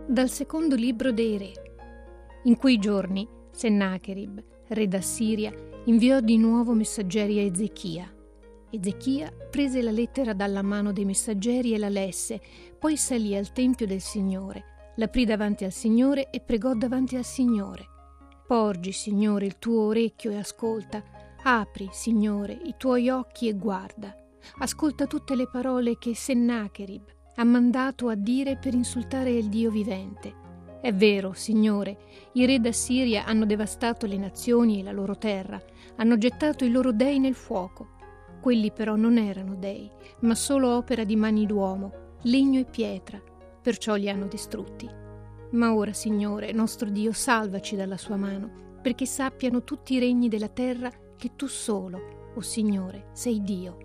Dal secondo libro dei Re. In quei giorni Sennacherib, re d'Assiria, inviò di nuovo messaggeri a Ezechia. Ezechia prese la lettera dalla mano dei messaggeri e la lesse, poi salì al tempio del Signore, l'aprì davanti al Signore e pregò davanti al Signore. Porgi, Signore, il tuo orecchio e ascolta. Apri, Signore, i tuoi occhi e guarda. Ascolta tutte le parole che Sennacherib ha mandato a dire per insultare il Dio vivente. È vero, Signore, i re d'Assiria hanno devastato le nazioni e la loro terra, hanno gettato i loro dei nel fuoco. Quelli però non erano dei, ma solo opera di mani d'uomo, legno e pietra, perciò li hanno distrutti. Ma ora, Signore, nostro Dio, salvaci dalla sua mano, perché sappiano tutti i regni della terra che tu solo, o Signore, sei Dio.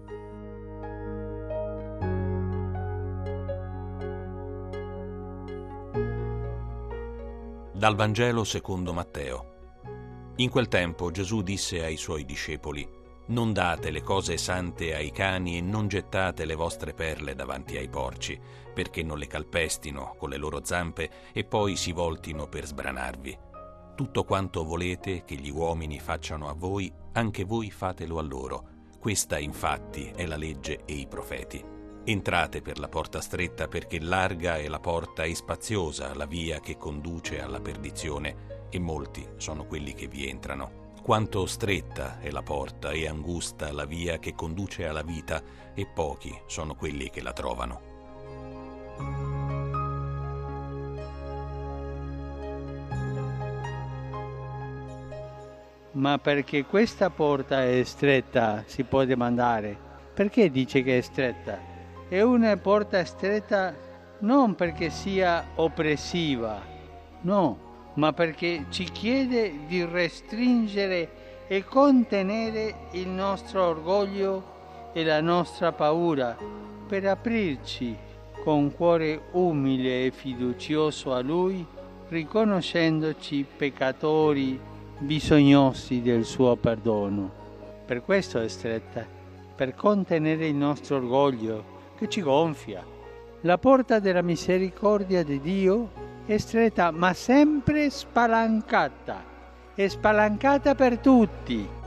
Dal Vangelo secondo Matteo. In quel tempo Gesù disse ai suoi discepoli: «Non date le cose sante ai cani e non gettate le vostre perle davanti ai porci, perché non le calpestino con le loro zampe e poi si voltino per sbranarvi. Tutto quanto volete che gli uomini facciano a voi, anche voi fatelo a loro. Questa infatti è la legge e i profeti. Entrate per la porta stretta, perché larga è la porta e spaziosa la via che conduce alla perdizione, e molti sono quelli che vi entrano. Quanto stretta è la porta e angusta la via che conduce alla vita, e pochi sono quelli che la trovano». Ma perché questa porta è stretta si può domandare: perché dice che è stretta? È una porta stretta non perché sia oppressiva, no, ma perché ci chiede di restringere e contenere il nostro orgoglio e la nostra paura per aprirci con cuore umile e fiducioso a Lui, riconoscendoci peccatori bisognosi del suo perdono. Per questo è stretta, per contenere il nostro orgoglio che ci gonfia. La porta della misericordia di Dio è stretta ma sempre spalancata, è spalancata per tutti.